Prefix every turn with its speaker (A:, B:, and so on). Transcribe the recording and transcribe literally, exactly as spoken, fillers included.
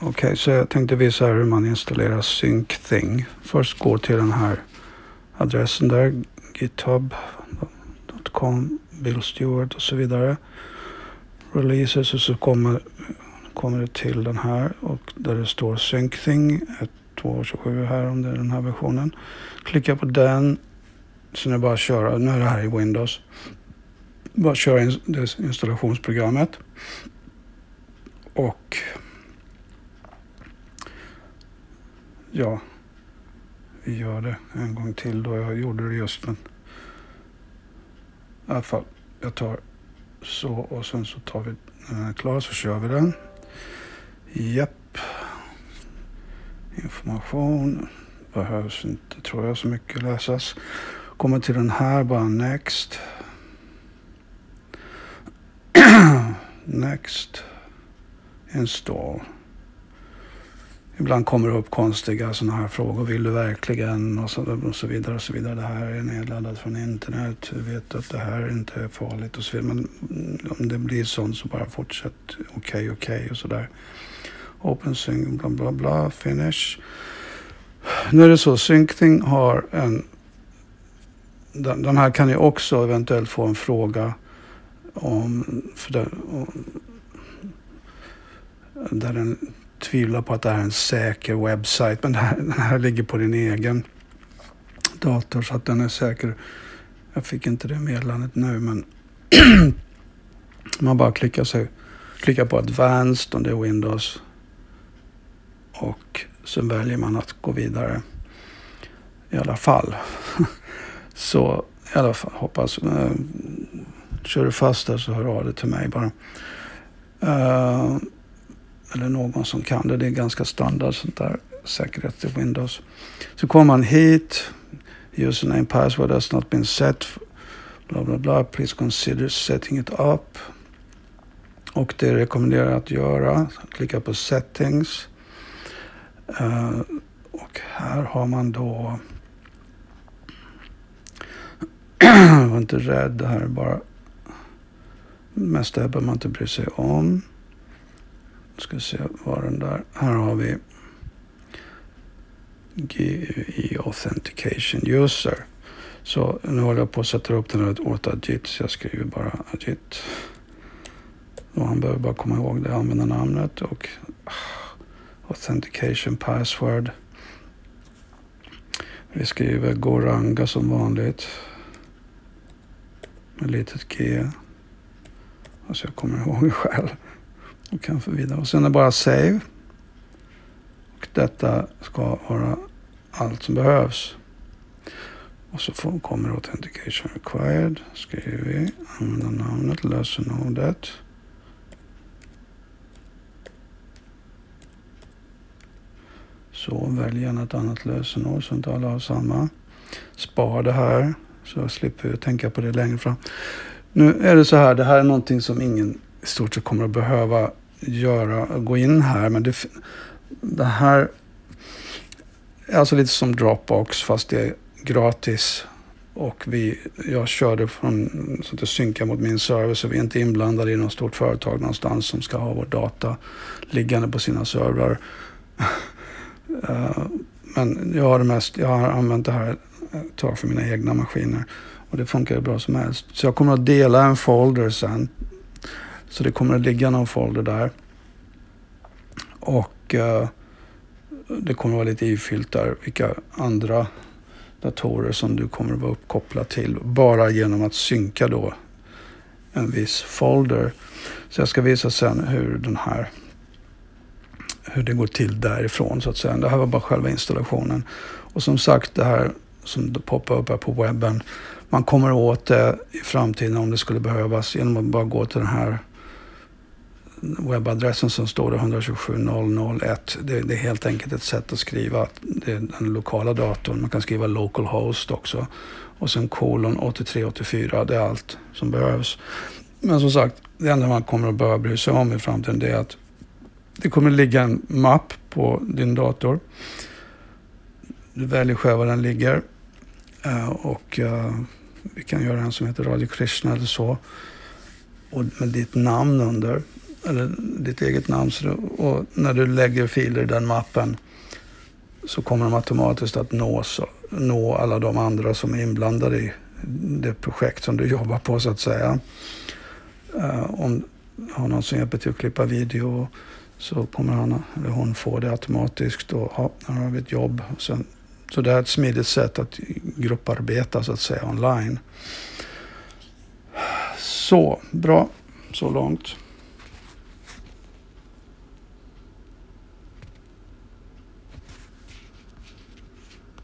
A: Okej, okay, så jag tänkte visa hur man installerar SyncThing. Först gå till den här adressen där, github dot com, Bill Stewart och så vidare. Releases och så kommer, kommer det till den här och där det står SyncThing ett två tjugosju här om det är den här versionen. Klicka på den, så är det bara att köra. Nu är det här i Windows. Bara köra in det installationsprogrammet. Och ja, vi gör det en gång till då. Jag gjorde det just, men i alla fall, jag tar så och sen så tar vi när den är klar så kör vi den. Japp. Information behövs inte, tror jag, så mycket läsas. Kommer till den här, bara next. Next. Install. Ibland kommer det upp konstiga sådana här frågor. Vill du verkligen? Och så, och så vidare och så vidare. Det här är nedladdat från internet. Du vet att det här inte är farligt och så vidare. Men om det blir sånt så bara fortsätt. Okej, okay, okej okay, och sådär. Open sync, bla bla bla, finish. Nu är det så, SyncThing har en... Den, den här kan ju också eventuellt få en fråga om... För den, om där den tvivlar på att det här är en säker webbsajt. Men det här, den här ligger på din egen dator så att den är säker. Jag fick inte det meddelandet nu, men man bara klickar, sig, klickar på Advanced om det är Windows. Och så väljer man att gå vidare. I alla fall. Så i alla fall hoppas. Äh, kör du fast där så hör av det till mig bara. Uh, eller någon som kan det. Det är ganska standard sånt där säkerhet i Windows. Så kommer man hit. Username password has not been set. Bla bla bla. Please consider setting it up. Och det rekommenderar jag att göra. Klicka på settings. Uh, och här har man då jag var inte rädd, det här är bara mest det här behöver man inte bry sig om. Ska se var den där. Här har vi G U I Authentication User. Så nu håller jag på att sätta upp den här åt Ajit, så jag skriver bara Ajit. Och han behöver bara komma ihåg det, använda namnet och Authentication password. Vi skriver Goranga som vanligt. Med litet G. Alltså jag kommer ihåg det själv. Och kan få vidare. Och sen är det bara save. Och detta ska vara allt som behövs. Och så får, kommer Authentication required. Skriver vi. Använda namnet. Lösenordet. Så välj gärna ett annat lösenord så inte alla har samma. Spar det här så jag slipper jag tänka på det längre fram. Nu är det så här, det här är någonting som ingen i stort sett kommer att behöva göra, gå in här. Men det, det här är alltså lite som Dropbox fast det är gratis. Och vi, jag körde från, så att det synkar mot min server så vi är inte inblandade i något stort företag någonstans som ska ha vår data liggande på sina servrar. Uh, men jag har det mest, jag har använt det här ett tag för mina egna maskiner och det funkar bra som helst. Så jag kommer att dela en folder sen. Så det kommer att ligga någon folder där. Och uh, det kommer att vara lite ifyllt där vilka andra datorer som du kommer att vara uppkopplad till bara genom att synka då en viss folder. Så jag ska visa sen hur den här hur det går till därifrån så att säga. Det här var bara själva installationen. Och som sagt, det här som poppar upp här på webben, man kommer åt det i framtiden om det skulle behövas genom att bara gå till den här webbadressen som står där ett två sju noll noll ett. Det, det är helt enkelt ett sätt att skriva att det är den lokala datorn. Man kan skriva localhost också. Och sen kolon åttiotre åttiofyra, det är allt som behövs. Men som sagt, det enda man kommer att behöva bry sig om i framtiden det är att det kommer att ligga en mapp på din dator. Du väljer själv var den ligger. Uh, och uh, vi kan göra en som heter Radio Krishna eller så. Och med ditt namn under. eller ditt eget namn. Så, och när du lägger filer i den mappen så kommer de automatiskt att nå, så, nå alla de andra som är inblandade i det projekt som du jobbar på, så att säga. Uh, om har någon som hjälper till att klippa video, så kommer han eller hon få det automatiskt, och ja, här har vi ett jobb. Och sen, så det är ett smidigt sätt att grupparbeta, så att säga, online. Så, bra. Så långt.